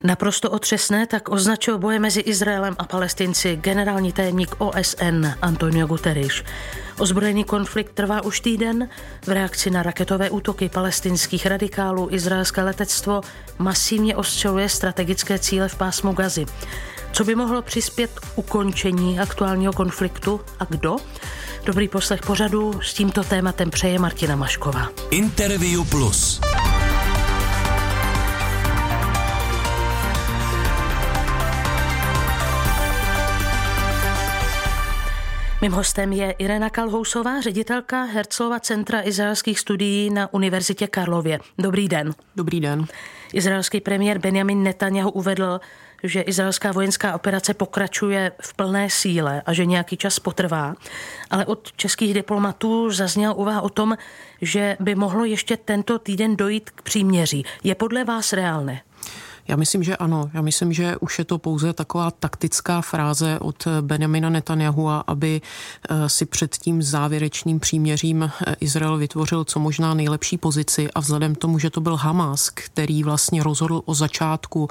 Naprosto otřesné tak označil boje mezi Izraelem a Palestinci generální tajemník OSN Antonio Guterres. Ozbrojený konflikt trvá už týden. V reakci na raketové útoky palestinských radikálů izraelské letectvo masivně ostřeluje strategické cíle v pásmu Gazy. Co by mohlo přispět k ukončení aktuálního konfliktu a kdo? Dobrý poslech pořadu s tímto tématem přeje Martina Mašková. Interview Plus. Mým hostem je Irena Kalhousová, ředitelka Herzlova centra izraelských studií na Univerzitě Karlově. Dobrý den. Dobrý den. Izraelský premiér Benjamin Netanjahu uvedl, že izraelská vojenská operace pokračuje v plné síle a že nějaký čas potrvá. Ale od českých diplomatů zazněla úvaha o tom, že by mohlo ještě tento týden dojít k příměří. Je podle vás reálné? Já myslím, že ano. Já myslím, že už je to pouze taková taktická fráze od Benjamina Netanyahua, aby si před tím závěrečným příměřím Izrael vytvořil co možná nejlepší pozici a vzhledem k tomu, že to byl Hamas, který vlastně rozhodl o začátku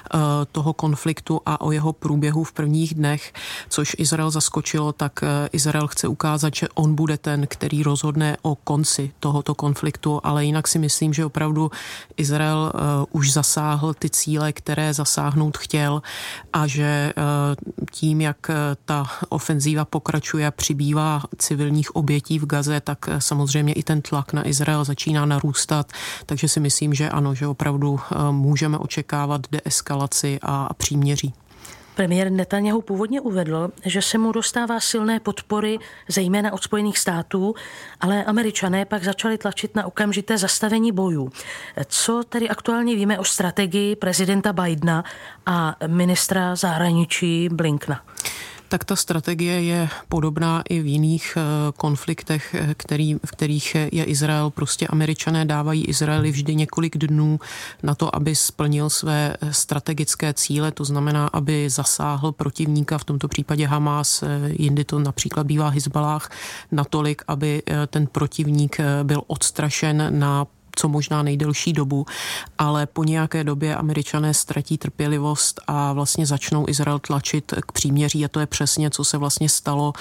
toho konfliktu a o jeho průběhu v prvních dnech, což Izrael zaskočilo, tak Izrael chce ukázat, že on bude ten, který rozhodne o konci tohoto konfliktu, ale jinak si myslím, že opravdu Izrael už zasáhl ty cíle, které zasáhnout chtěl a že tím, jak ta ofenzíva pokračuje a přibývá civilních obětí v Gaze, tak samozřejmě i ten tlak na Izrael začíná narůstat, takže si myslím, že ano, že opravdu můžeme očekávat deeskalaci a příměří. Premiér Netanjahu původně uvedl, že se mu dostává silné podpory, zejména od Spojených států, ale Američané pak začali tlačit na okamžité zastavení bojů. Co tedy aktuálně víme o strategii prezidenta Bidena a ministra zahraničí Blinkena? Tak ta strategie je podobná i v jiných konfliktech, v kterých je Izrael. Prostě Američané dávají Izraeli vždy několik dnů na to, aby splnil své strategické cíle, to znamená, aby zasáhl protivníka, v tomto případě Hamas, jindy to například bývá Hizballáh, natolik, aby ten protivník byl odstrašen na co možná nejdelší dobu, ale po nějaké době Američané ztratí trpělivost a vlastně začnou Izrael tlačit k příměří a to je přesně, co se vlastně stalo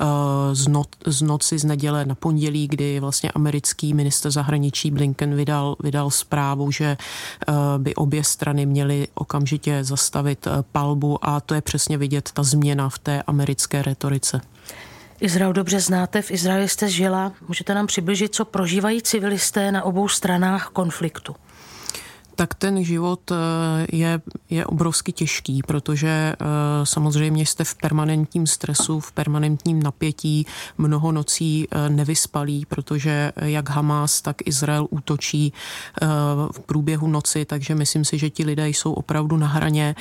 z noci z neděle na pondělí, kdy vlastně americký ministr zahraničí Blinken vydal zprávu, že by obě strany měly okamžitě zastavit palbu a to je přesně vidět ta změna v té americké retorice. Izrael dobře znáte, v Izraeli jste žila. Můžete nám přiblížit, co prožívají civilisté na obou stranách konfliktu? Tak ten život je obrovsky těžký, protože samozřejmě jste v permanentním stresu, v permanentním napětí, mnoho nocí nevyspalí, protože jak Hamas, tak Izrael útočí v průběhu noci, takže myslím si, že ti lidé jsou opravdu na hraně.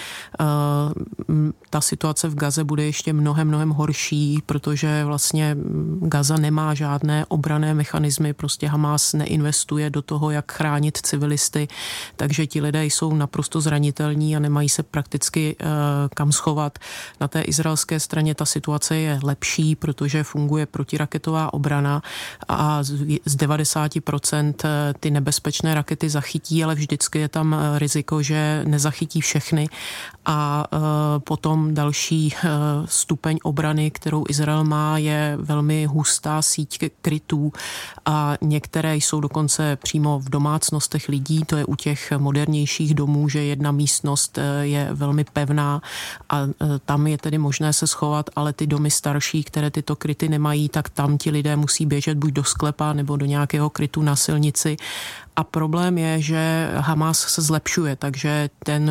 Ta situace v Gaze bude ještě mnohem horší, protože vlastně Gaza nemá žádné obranné mechanismy, prostě Hamas neinvestuje do toho, jak chránit civilisty, takže ti lidé jsou naprosto zranitelní a nemají se prakticky kam schovat. Na té izraelské straně ta situace je lepší, protože funguje protiraketová obrana a z 90% ty nebezpečné rakety zachytí, ale vždycky je tam riziko, že nezachytí všechny a potom další stupeň obrany, kterou Izrael má, je velmi hustá síť krytů a některé jsou dokonce přímo v domácnostech lidí, to je u těch modernějších domů, že jedna místnost je velmi pevná a tam je tedy možné se schovat, ale ty domy starší, které tyto kryty nemají, tak tam ti lidé musí běžet buď do sklepa nebo do nějakého krytu na silnici. A problém je, že Hamas se zlepšuje, takže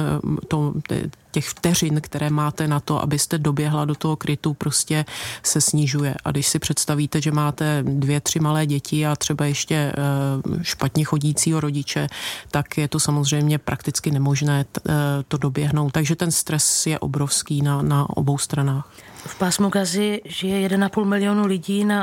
těch vteřin, které máte na to, abyste doběhla do toho krytu, prostě se snižuje. A když si představíte, že máte 2-3 malé děti a třeba ještě špatně chodícího rodiče, tak je to samozřejmě prakticky nemožné to doběhnout. Takže ten stres je obrovský na obou stranách. V pásmu Gazy žije 1,5 milionu lidí na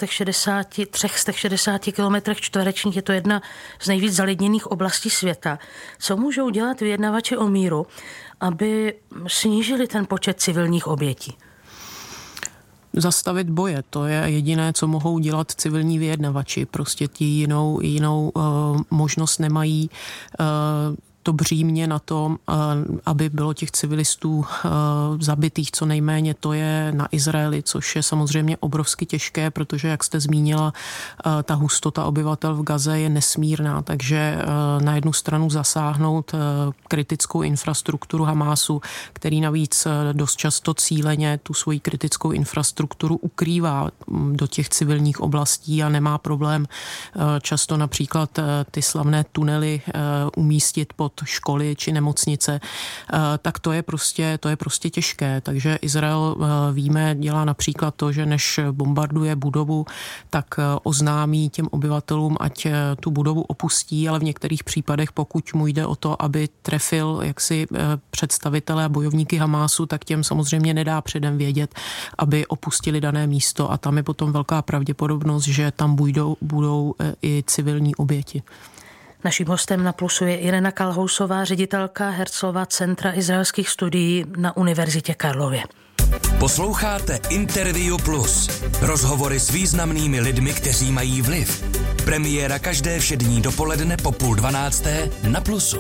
360 kilometrech čtverečních. Je to jedna z nejvíc zalidněných oblastí světa. Co můžou dělat vyjednavači o míru, aby snížili ten počet civilních obětí? Zastavit boje, to je jediné, co mohou dělat civilní vyjednavači. Prostě ti jinou možnost nemají. to břímě na tom, aby bylo těch civilistů zabitých co nejméně, to je na Izraeli, což je samozřejmě obrovsky těžké, protože, jak jste zmínila, ta hustota obyvatel v Gaze je nesmírná, takže na jednu stranu zasáhnout kritickou infrastrukturu Hamásu, který navíc dost často cíleně tu svoji kritickou infrastrukturu ukrývá do těch civilních oblastí a nemá problém často například ty slavné tunely umístit pod školy či nemocnice, tak to je prostě těžké. Takže Izrael, víme, dělá například to, že než bombarduje budovu, tak oznámí těm obyvatelům, ať tu budovu opustí, ale v některých případech, pokud mu jde o to, aby trefil jaksi představitele a bojovníky Hamásu, tak těm samozřejmě nedá předem vědět, aby opustili dané místo a tam je potom velká pravděpodobnost, že tam budou i civilní oběti. Naším hostem na Plusu je Irena Kalhousová, ředitelka Herzlova centra izraelských studií na Univerzitě Karlově. Posloucháte Interview Plus. Rozhovory s významnými lidmi, kteří mají vliv. Premiéra každé všední dopoledne po 11:30 na Plusu.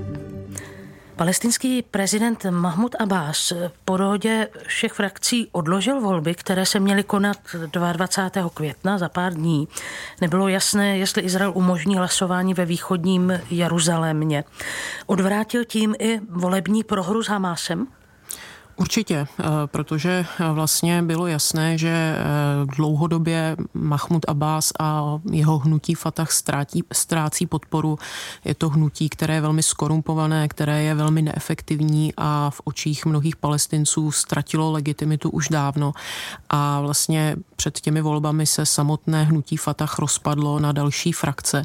Palestinský prezident Mahmud Abbas po dohodě všech frakcí odložil volby, které se měly konat 22. května za pár dní. Nebylo jasné, jestli Izrael umožní hlasování ve východním Jeruzalémě. Odvrátil tím i volební prohru s Hamásem? Určitě, protože vlastně bylo jasné, že dlouhodobě Mahmud Abbas a jeho hnutí Fatah ztrácí podporu. Je to hnutí, které je velmi skorumpované, které je velmi neefektivní a v očích mnohých Palestinců ztratilo legitimitu už dávno. A vlastně před těmi volbami se samotné hnutí Fatah rozpadlo na další frakce,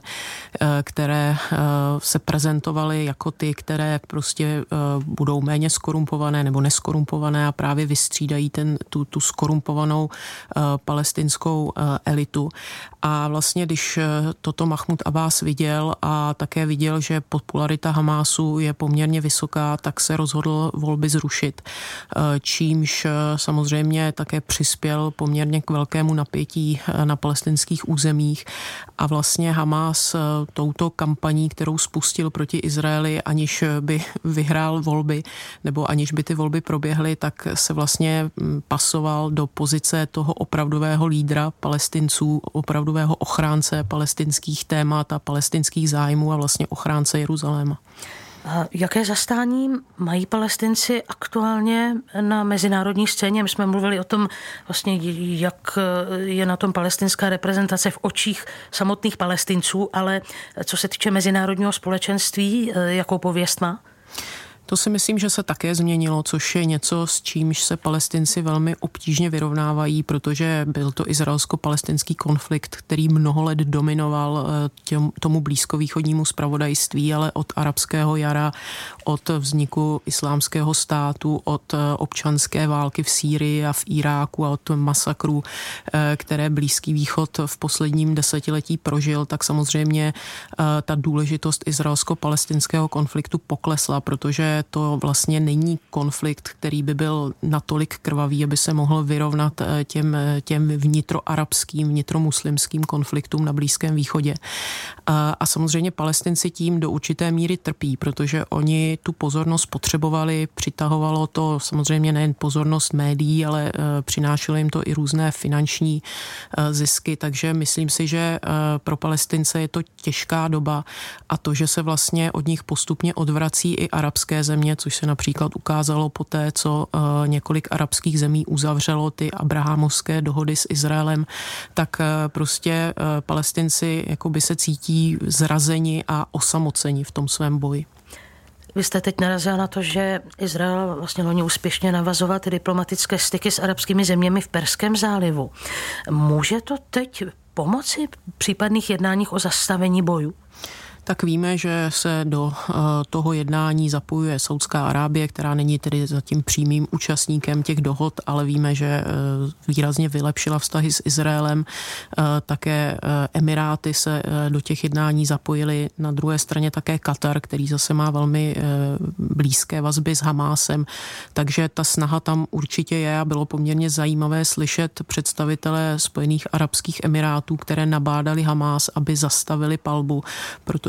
které se prezentovaly jako ty, které prostě budou méně skorumpované nebo neskorumpované a právě vystřídají tu skorumpovanou palestinskou elitu. A vlastně, když toto Mahmud Abbas viděl a také viděl, že popularita Hamásu je poměrně vysoká, tak se rozhodl volby zrušit. Čímž samozřejmě také přispěl poměrně k velkému napětí na palestinských územích. A vlastně Hamás touto kampaní, kterou spustil proti Izraeli, aniž by vyhrál volby, nebo aniž by ty volby proběhly, tak se vlastně pasoval do pozice toho opravdového lídra Palestinců, opravdového ochránce palestinských témat a palestinských zájmů a vlastně ochránce Jeruzaléma. A jaké zastání mají Palestinci aktuálně na mezinárodní scéně? My jsme mluvili o tom, vlastně, jak je na tom palestinská reprezentace v očích samotných Palestinců, ale co se týče mezinárodního společenství, jakou pověst má? To si myslím, že se také změnilo, což je něco, s čímž se Palestinci velmi obtížně vyrovnávají, protože byl to izraelsko-palestinský konflikt, který mnoho let dominoval tomu blízkovýchodnímu zpravodajství, ale od arabského jara, od vzniku islámského státu, od občanské války v Sýrii a v Iráku a od masakrů, které Blízký východ v posledním desetiletí prožil, tak samozřejmě ta důležitost izraelsko-palestinského konfliktu poklesla, protože to vlastně není konflikt, který by byl natolik krvavý, aby se mohl vyrovnat těm vnitroarabským, vnitromuslimským konfliktům na Blízkém východě. A samozřejmě Palestinci tím do určité míry trpí, protože oni tu pozornost potřebovali, přitahovalo to samozřejmě nejen pozornost médií, ale přinášelo jim to i různé finanční zisky, takže myslím si, že pro Palestince je to těžká doba a to, že se vlastně od nich postupně odvrací i arabské země, což se například ukázalo poté, co několik arabských zemí uzavřelo ty abrahamovské dohody s Izraelem, tak prostě Palestinci jakoby se cítí zrazeni a osamoceni v tom svém boji. Vy jste teď narazila na to, že Izrael vlastně loni úspěšně navazoval ty diplomatické styky s arabskými zeměmi v Perském zálivu. Může to teď pomoci v případných jednáních o zastavení bojů? Tak víme, že se do toho jednání zapojuje Saudská Arábie, která není tedy zatím přímým účastníkem těch dohod, ale víme, že výrazně vylepšila vztahy s Izraelem. Také Emiráty se do těch jednání zapojily. Na druhé straně také Katar, který zase má velmi blízké vazby s Hamásem. Takže ta snaha tam určitě je a bylo poměrně zajímavé slyšet představitele Spojených arabských emirátů, které nabádali Hamás, aby zastavili palbu, protože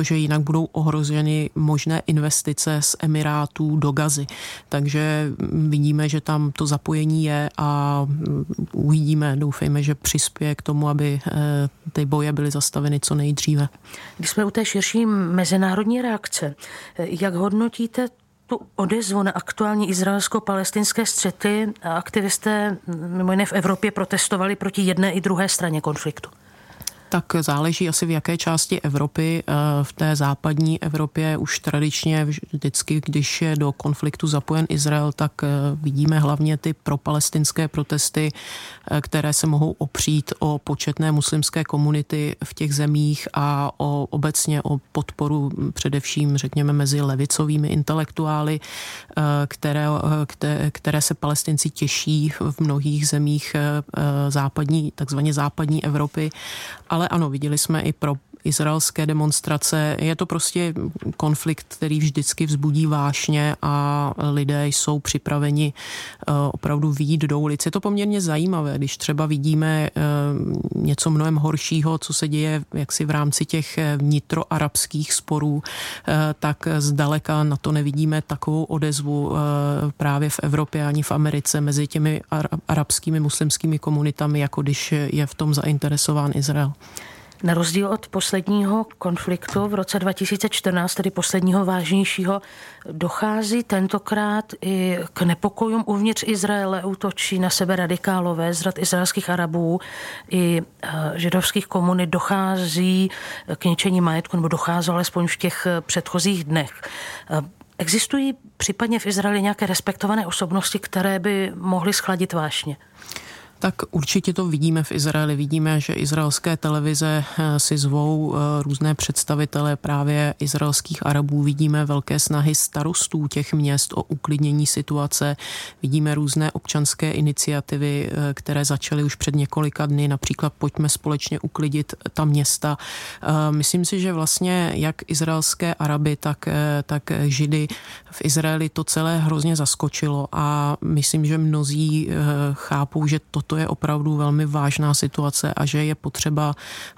protože jinak budou ohroženy možné investice z Emirátů do Gazy. Takže vidíme, že tam to zapojení je a uvidíme, doufejme, že přispěje k tomu, aby ty boje byly zastaveny co nejdříve. Když jsme u té širší mezinárodní reakce, jak hodnotíte tu odezvu na aktuální izraelsko-palestinské střety? Aktivisté mimo jiné v Evropě protestovali proti jedné i druhé straně konfliktu. Tak záleží asi v jaké části Evropy. V té západní Evropě už tradičně vždycky, když je do konfliktu zapojen Izrael, tak vidíme hlavně ty propalestinské protesty, které se mohou opřít o početné muslimské komunity v těch zemích a obecně o podporu především, řekněme, mezi levicovými intelektuály, které se Palestinci těší v mnohých zemích takzvaně západní Evropy. Ale ano, viděli jsme i pro izraelské demonstrace. Je to prostě konflikt, který vždycky vzbudí vášně a lidé jsou připraveni opravdu vyjít do ulic. Je to poměrně zajímavé, když třeba vidíme něco mnohem horšího, co se děje jaksi v rámci těch vnitroarabských sporů, tak zdaleka na to nevidíme takovou odezvu právě v Evropě ani v Americe mezi těmi arabskými muslimskými komunitami, jako když je v tom zainteresován Izrael. Na rozdíl od posledního konfliktu v roce 2014, tedy posledního vážnějšího, dochází tentokrát i k nepokojům uvnitř Izraele. Útočí na sebe radikálové z řad izraelských Arabů i židovských komunit, dochází k ničení majetku, nebo docházelo alespoň v těch předchozích dnech. Existují případně v Izraeli nějaké respektované osobnosti, které by mohly schladit vášně? Tak určitě to vidíme v Izraeli. Vidíme, že izraelské televize si zvou různé představitele právě izraelských Arabů. Vidíme velké snahy starostů těch měst o uklidnění situace. Vidíme různé občanské iniciativy, které začaly už před několika dny. Například pojďme společně uklidit ta města. Myslím si, že vlastně jak izraelské Araby, tak Židy v Izraeli to celé hrozně zaskočilo a myslím, že mnozí chápou, že toto je opravdu velmi vážná situace a že je potřeba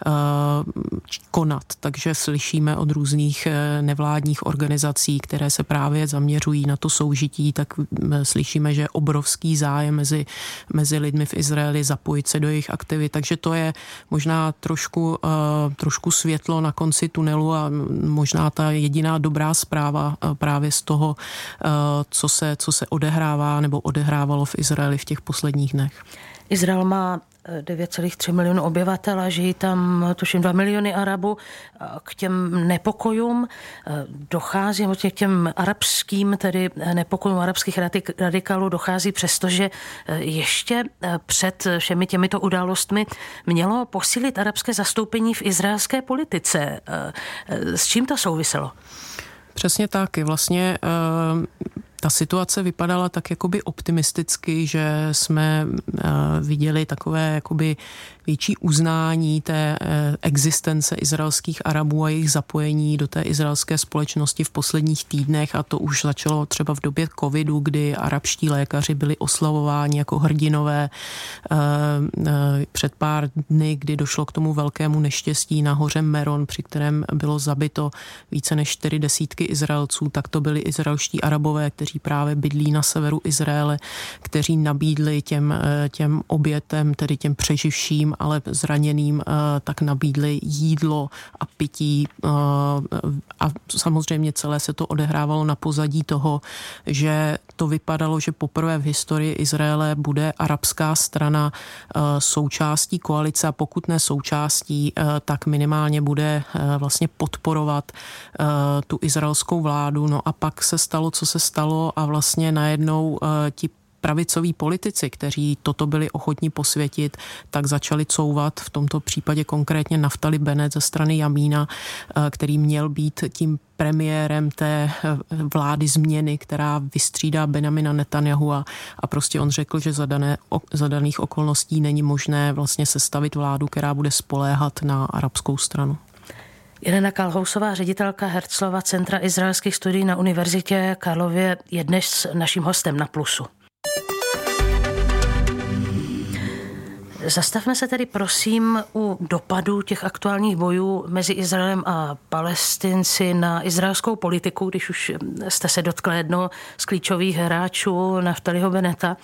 konat. Takže slyšíme od různých nevládních organizací, které se právě zaměřují na to soužití, tak slyšíme, že je obrovský zájem mezi lidmi v Izraeli zapojit se do jejich aktivit. Takže to je možná trošku světlo na konci tunelu a možná ta jediná dobrá zpráva právě z toho, co se odehrává nebo odehrávalo v Izraeli v těch posledních dnech. Izrael má 9,3 milionu obyvatel a žijí tam tuším 2 miliony Arabů. K těm nepokojům dochází, k těm arabským, tedy nepokojům arabských radikálů dochází, přestože ještě před všemi těmito událostmi mělo posílit arabské zastoupení v izraelské politice. S čím to souviselo? Přesně tak. Vlastně ta situace vypadala tak jakoby optimisticky, že jsme viděli takové jakoby větší uznání té existence izraelských Arabů a jejich zapojení do té izraelské společnosti v posledních týdnech a to už začalo třeba v době covidu, kdy arabští lékaři byli oslavováni jako hrdinové. Před pár dny, kdy došlo k tomu velkému neštěstí na hoře Meron, při kterém bylo zabito více než 40 Izraelců, tak to byli izraelští Arabové, kteří právě bydlí na severu Izraele, kteří nabídli těm obětem, tedy těm přeživším, ale zraněným, tak nabídli jídlo a pití a samozřejmě celé se to odehrávalo na pozadí toho, že to vypadalo, že poprvé v historii Izraele bude arabská strana součástí koalice a pokud ne součástí, tak minimálně bude vlastně podporovat tu izraelskou vládu. No a pak se stalo, co se stalo a vlastně najednou ti pravicoví politici, kteří toto byli ochotní posvětit, tak začali couvat, v tomto případě konkrétně Naftali Bennett ze strany Jamína, který měl být tím premiérem té vlády změny, která vystřídá Benjamina Netanjahu a prostě on řekl, že za daných okolností není možné vlastně sestavit vládu, která bude spoléhat na arabskou stranu. Jelena Kalhousová, ředitelka Herzlova Centra izraelských studií na Univerzitě Karlově, je dnes naším hostem na Plusu. Zastavme se tedy prosím u dopadů těch aktuálních bojů mezi Izraelem a Palestinci na izraelskou politiku, když už jste se dotkli jednoho z klíčových hráčů Naftaliho Bennetta.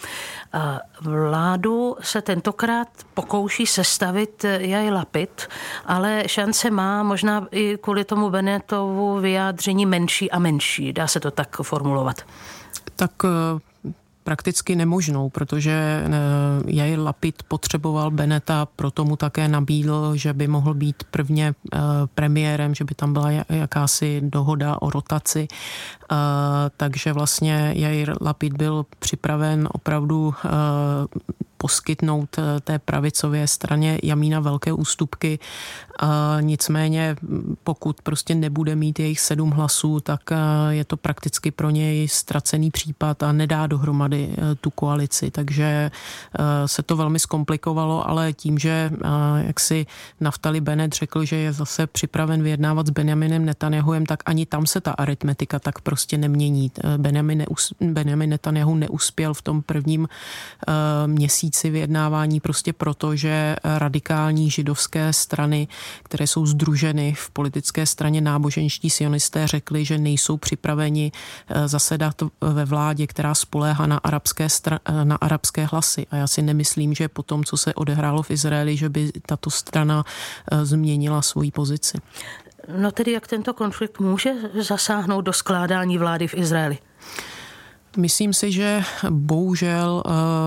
Vládu se tentokrát pokouší sestavit Jair Lapid, ale šance má možná i kvůli tomu Bennettovu vyjádření menší a menší. Dá se to tak formulovat? Tak prakticky nemožnou, protože Jair Lapid potřeboval Bennetta, proto mu také nabídl, že by mohl být prvně premiérem, že by tam byla jakási dohoda o rotaci. Takže vlastně Jair Lapid byl připraven opravdu poskytnout té pravicové straně Jamína velké ústupky. Nicméně pokud prostě nebude mít jejich 7 hlasů, tak je to prakticky pro něj ztracený případ a nedá dohromady tu koalici. Takže se to velmi zkomplikovalo, ale tím, že jak si Naftali Bennett řekl, že je zase připraven vyjednávat s Benjaminem Netanjahuem, tak ani tam se ta aritmetika tak prostě nemění. Benjamin Netanjahu neuspěl v tom prvním měsíci vyjednávání prostě proto, že radikální židovské strany, které jsou sdruženy v politické straně náboženští sionisté, řekli, že nejsou připraveni zasedat ve vládě, která spoléhá na arabské hlasy. A já si nemyslím, že po tom, co se odehrálo v Izraeli, že by tato strana změnila svoji pozici. No tedy jak tento konflikt může zasáhnout do skládání vlády v Izraeli? Myslím si, že bohužel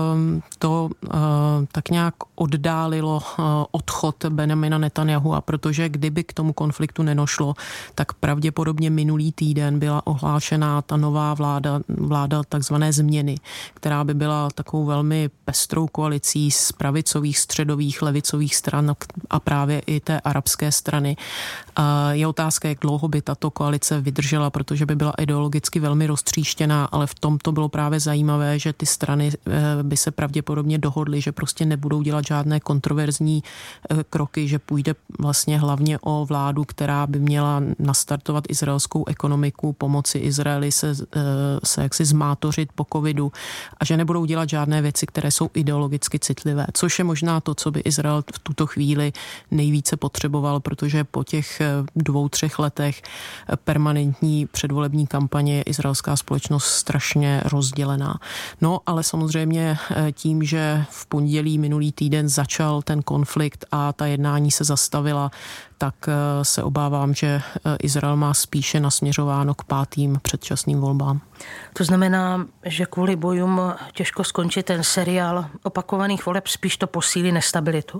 to tak nějak oddálilo odchod Benjamina Netanjahua, protože kdyby k tomu konfliktu nenošlo, tak pravděpodobně minulý týden byla ohlášená ta nová vláda takzvané změny, která by byla takovou velmi pestrou koalicí z pravicových, středových, levicových stran a právě i té arabské strany. Je otázka, jak dlouho by tato koalice vydržela, protože by byla ideologicky velmi roztříštěná, ale v tom to bylo právě zajímavé, že ty strany by se pravděpodobně dohodly, že prostě nebudou dělat žádné kontroverzní kroky, že půjde vlastně hlavně o vládu, která by měla nastartovat izraelskou ekonomiku, pomoci Izraeli se jaksi zmátořit po covidu a že nebudou dělat žádné věci, které jsou ideologicky citlivé, což je možná to, co by Izrael v tuto chvíli nejvíce potřeboval, protože po těch 2-3 letech permanentní předvolební kampaně je izraelská společnost strašně rozdělená. No, ale samozřejmě tím, že v pondělí minulý týden začal ten konflikt a ta jednání se zastavila, tak se obávám, že Izrael má spíše nasměřováno k 5. předčasným volbám. To znamená, že kvůli bojům těžko skončí ten seriál opakovaných voleb, spíš to posílí nestabilitu?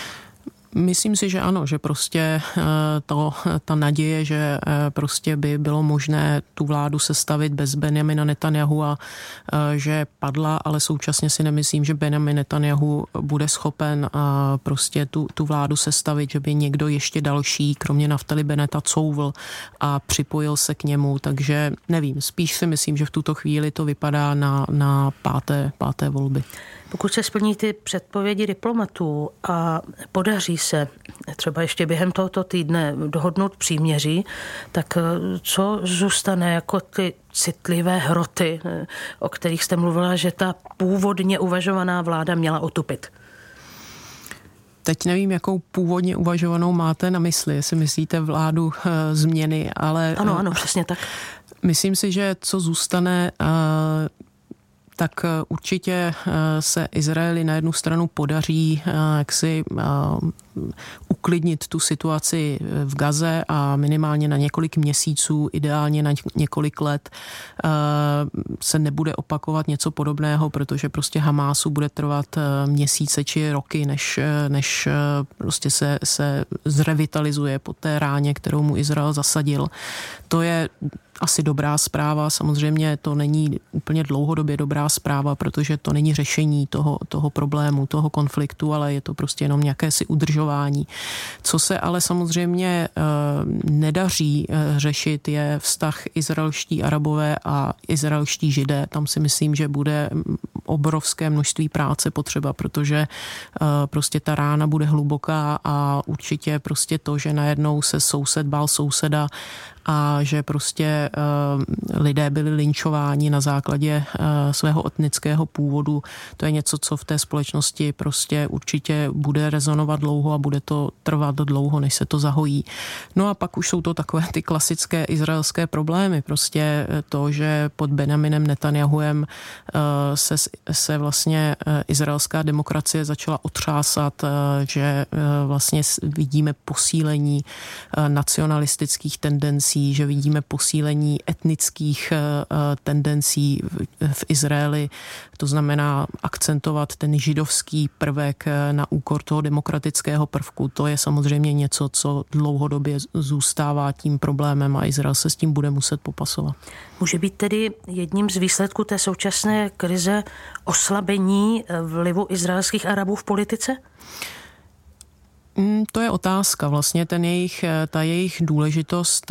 Myslím si, že ano, že prostě ta naděje, že prostě by bylo možné tu vládu sestavit bez Benjamina Netanjahua, že padla, ale současně si nemyslím, že Benjamin Netanjahu bude schopen prostě tu vládu sestavit, že by někdo ještě další, kromě Naftali Bennetta, couvl a připojil se k němu, takže nevím, spíš si myslím, že v tuto chvíli to vypadá na páté volby. Pokud se splní ty předpovědi diplomatů a podaří se třeba ještě během tohoto týdne dohodnout příměří, tak co zůstane jako ty citlivé hroty, o kterých jste mluvila, že ta původně uvažovaná vláda měla otupit? Teď nevím, jakou původně uvažovanou máte na mysli, jestli myslíte vládu změny, ale... Ano, přesně tak. Myslím si, že co zůstane... tak určitě se Izraeli na jednu stranu podaří jaksi uklidnit tu situaci v Gaze a minimálně na několik měsíců, ideálně na několik let se nebude opakovat něco podobného, protože prostě Hamásu bude trvat měsíce či roky, než prostě se zrevitalizuje po té ráně, kterou mu Izrael zasadil. To je asi dobrá zpráva, samozřejmě to není úplně dlouhodobě dobrá zpráva, protože to není řešení toho problému, toho konfliktu, ale je to prostě jenom nějaké si udržování. Co se ale samozřejmě nedaří řešit, je vztah izraelští Arabové a izraelští Židé. Tam si myslím, že bude obrovské množství práce potřeba, protože prostě ta rána bude hluboká a určitě prostě to, že najednou se soused bál souseda a že prostě lidé byli lynčováni na základě svého etnického původu. To je něco, co v té společnosti prostě určitě bude rezonovat dlouho a bude to trvat dlouho, než se to zahojí. No a pak už jsou to takové ty klasické izraelské problémy. Prostě to, že pod Benjaminem Netanjahuem se vlastně izraelská demokracie začala otřásat, že vlastně vidíme posílení nacionalistických tendencí, že vidíme posílení etnických tendencí v Izraeli. To znamená akcentovat ten židovský prvek na úkor toho demokratického prvku. To je samozřejmě něco, co dlouhodobě zůstává tím problémem a Izrael se s tím bude muset popasovat. Může být tedy jedním z výsledků té současné krize oslabení vlivu izraelských Arabů v politice? To je otázka. Vlastně ta jejich důležitost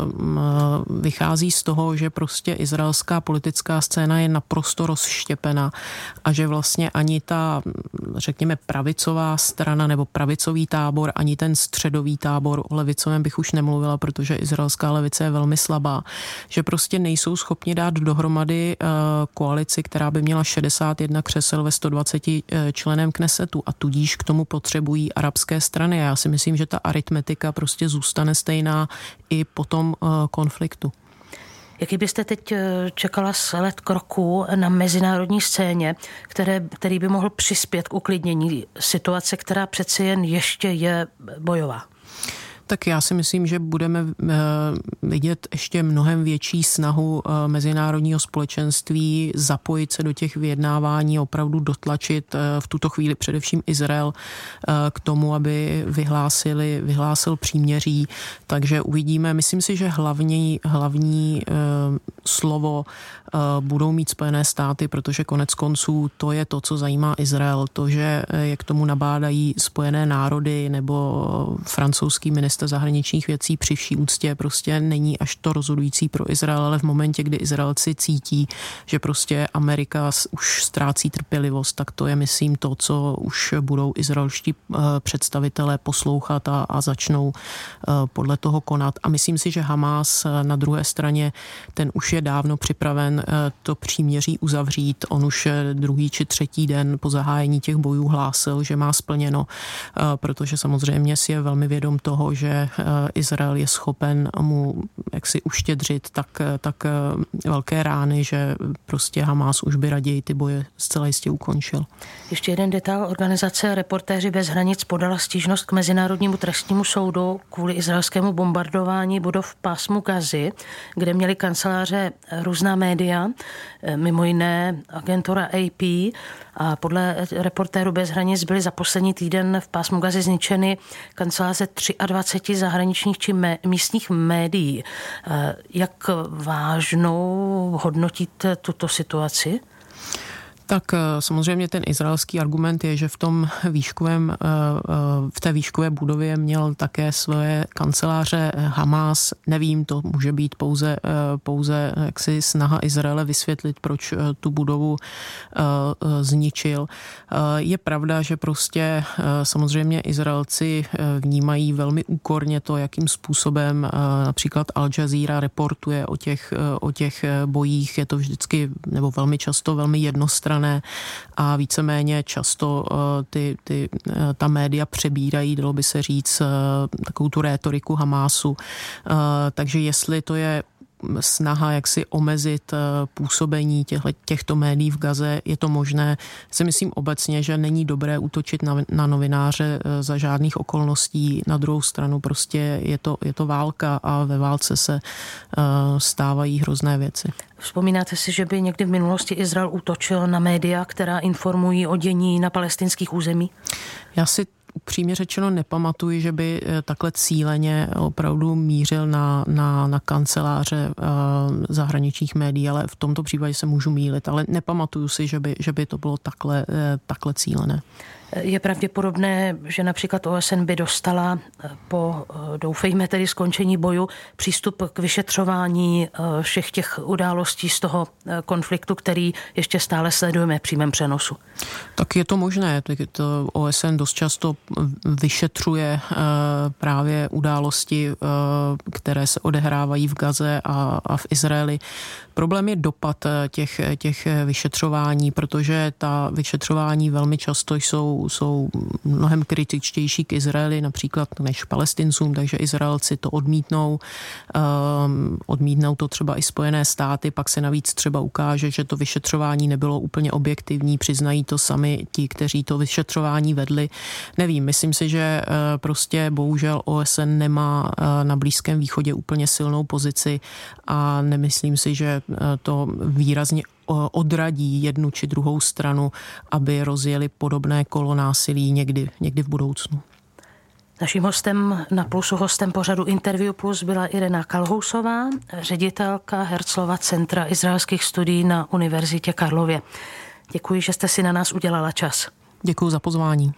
vychází z toho, že prostě izraelská politická scéna je naprosto rozštěpena a že vlastně ani ta, řekněme, pravicová strana nebo pravicový tábor, ani ten středový tábor, o levicovém bych už nemluvila, protože izraelská levice je velmi slabá, že prostě nejsou schopni dát dohromady koalici, která by měla 61 křesel ve 120 členem Knesetu a tudíž k tomu potřebují arabské strany. Já si myslím, že ta aritmetika prostě zůstane stejná i po tom konfliktu. Jaký byste teď čekala sled kroků na mezinárodní scéně, který by mohl přispět k uklidnění situace, která přeci jen ještě je bojová? Tak já si myslím, že budeme vidět ještě mnohem větší snahu mezinárodního společenství zapojit se do těch vyjednávání, opravdu dotlačit v tuto chvíli především Izrael k tomu, aby vyhlásil příměří. Takže uvidíme. Myslím si, že hlavní slovo budou mít Spojené státy, protože konec konců to je to, co zajímá Izrael. To, že je k tomu nabádají Spojené národy nebo francouzský ministr zahraničních věcí, při vší úctě prostě není až to rozhodující pro Izrael, ale v momentě, kdy Izraelci cítí, že prostě Amerika už ztrácí trpělivost, tak to je, myslím, to, co už budou izraelští představitelé poslouchat a začnou podle toho konat. A myslím si, že Hamás na druhé straně, ten už je dávno připraven to příměří uzavřít. On už druhý či třetí den po zahájení těch bojů hlásil, že má splněno, protože samozřejmě si je velmi vědom toho, že Izrael je schopen mu jaksi uštědřit tak velké rány, že prostě Hamás už by raději ty boje zcela jistě ukončil. Ještě jeden detail. Organizace Reportéři bez hranic podala stížnost k Mezinárodnímu trestnímu soudu kvůli izraelskému bombardování budov v pásmu Gazy, kde měly kanceláře různá média, mimo jiné agentura AP, a podle Reportérů bez hranic byly za poslední týden v pásmu Gazy zničeny kanceláře 23 zahraničních či místních médií. Jak vážnou hodnotíte tuto situaci? Tak samozřejmě ten izraelský argument je, že v té výškové budově měl také svoje kanceláře Hamás. Nevím, to může být pouze jaksi snaha Izraele vysvětlit, proč tu budovu zničil. Je pravda, že prostě samozřejmě Izraelci vnímají velmi úkorně to, jakým způsobem například Al Jazeera reportuje o těch bojích. Je to vždycky nebo velmi často velmi jednostranné a víceméně často ta média přebírají, dalo by se říct, takovou tu rétoriku Hamásu. Takže jestli to je snaha jak si omezit působení těchto médií v Gaze, je to možné. Si myslím obecně, že není dobré útočit na novináře za žádných okolností. Na druhou stranu prostě je to válka a ve válce se stávají hrozné věci. Vzpomínáte si, že by někdy v minulosti Izrael útočil na média, která informují o dění na palestinských území? Já si upřímně řečeno nepamatuji, že by takhle cíleně opravdu mířil na kanceláře zahraničních médií, ale v tomto případě se můžu mýlit, ale nepamatuju si, že by to bylo takhle cílené. Je pravděpodobné, že například OSN by dostala po, doufejme tedy, skončení boju přístup k vyšetřování všech těch událostí z toho konfliktu, který ještě stále sledujeme v přímém přenosu. Tak je to možné. To OSN dost často vyšetřuje právě události, které se odehrávají v Gaze a v Izraeli. Problém je dopad těch vyšetřování, protože ta vyšetřování velmi často jsou mnohem kritičtější k Izraeli například než Palestincům, takže Izraelci to odmítnou. Odmítnou to třeba i Spojené státy, pak se navíc třeba ukáže, že to vyšetřování nebylo úplně objektivní, přiznají to sami ti, kteří to vyšetřování vedli. Nevím, myslím si, že prostě bohužel OSN nemá na Blízkém východě úplně silnou pozici a nemyslím si, že to výrazně odradí jednu či druhou stranu, aby rozjeli podobné kolo násilí někdy v budoucnu. Naším hostem na Plusu, hostem pořadu Interview Plus byla Irena Kalhousová, ředitelka Herzlova centra izraelských studií na Univerzitě Karlově. Děkuji, že jste si na nás udělala čas. Děkuji za pozvání.